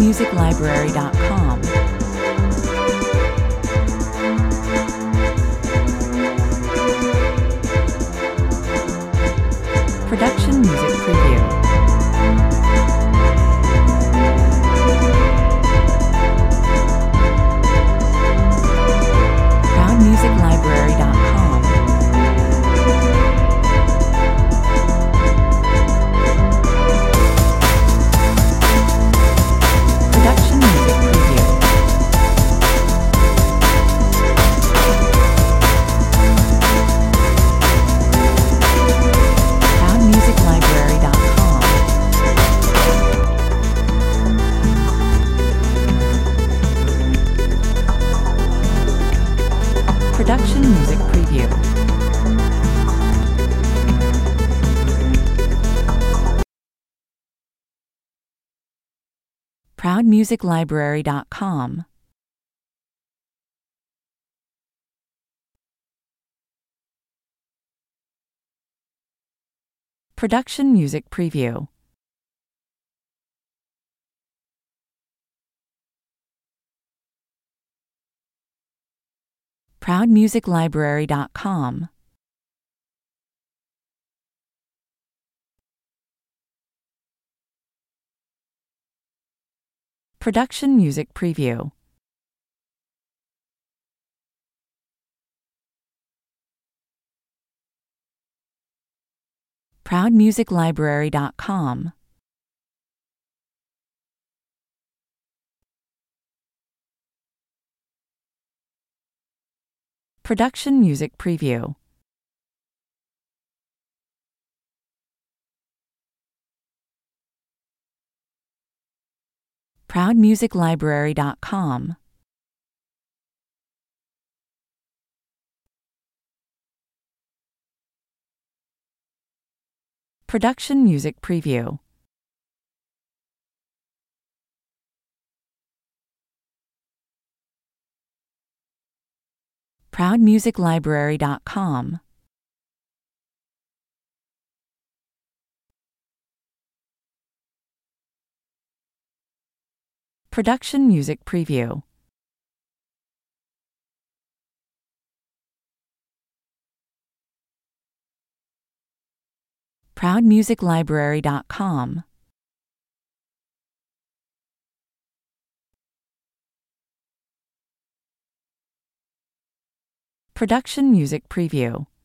ProudMusicLibrary.com. Production Music Preview. ProudMusicLibrary.com. Production Music Preview. ProudMusicLibrary.com. Production Music Preview. ProudMusicLibrary.com. Production Music Preview. ProudMusicLibrary.com. Production Music Preview. ProudMusicLibrary.com. Production Music Preview. ProudMusicLibrary.com. Production Music Preview. ProudMusicLibrary.com. Production Music Preview. ProudMusicLibrary.com. Production Music Preview.